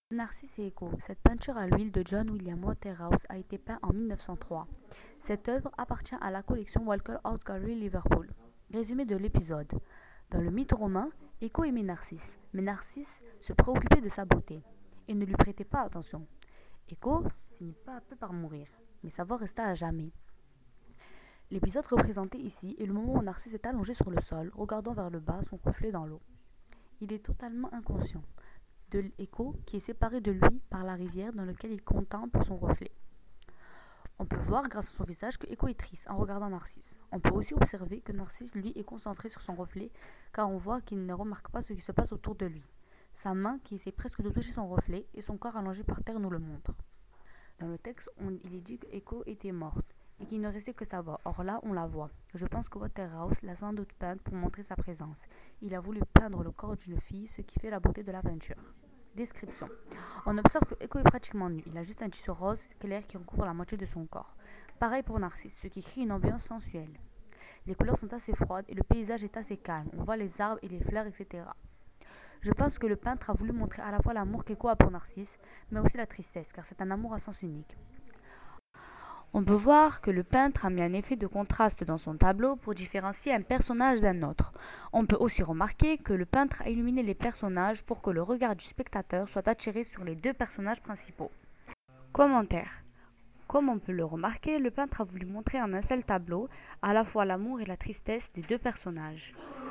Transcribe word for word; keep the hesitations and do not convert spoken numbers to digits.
Narcisse et Echo, cette peinture à l'huile de John William Waterhouse a été peinte en mille neuf cent trois. Cette œuvre appartient à la collection Walker Art Gallery Liverpool. Résumé de l'épisode. Dans le mythe romain, Echo aimait Narcisse, mais Narcisse se préoccupait de sa beauté et ne lui prêtait pas attention. Echo finit peu à peu par mourir, mais sa voix resta à jamais. L'épisode représenté ici est le moment où Narcisse est allongé sur le sol, regardant vers le bas, son reflet dans l'eau. Il est totalement inconscient de Echo qui est séparé de lui par la rivière dans laquelle il contemple son reflet. On peut voir grâce à son visage que Echo est triste en regardant Narcisse. On peut aussi observer que Narcisse lui est concentré sur son reflet car on voit qu'il ne remarque pas ce qui se passe autour de lui. Sa main qui essaie presque de toucher son reflet et son corps allongé par terre nous le montrent. Dans le texte, on, il est dit que Echo était morte et qu'il ne restait que sa voix. Or là, on la voit. Je pense que Waterhouse l'a sans doute peinte pour montrer sa présence. Il a voulu peindre le corps d'une fille, ce qui fait la beauté de la peinture. Description. On observe que Echo est pratiquement nu. Il a juste un tissu rose clair qui recouvre la moitié de son corps. Pareil pour Narcisse, ce qui crée une ambiance sensuelle. Les couleurs sont assez froides et le paysage est assez calme. On voit les arbres et les fleurs, et cetera. Je pense que le peintre a voulu montrer à la fois l'amour qu'Echo a pour Narcisse, mais aussi la tristesse, car c'est un amour à sens unique. On peut voir que le peintre a mis un effet de contraste dans son tableau pour différencier un personnage d'un autre. On peut aussi remarquer que le peintre a illuminé les personnages pour que le regard du spectateur soit attiré sur les deux personnages principaux. Commentaire. Comme on peut le remarquer, le peintre a voulu montrer en un seul tableau à la fois l'amour et la tristesse des deux personnages.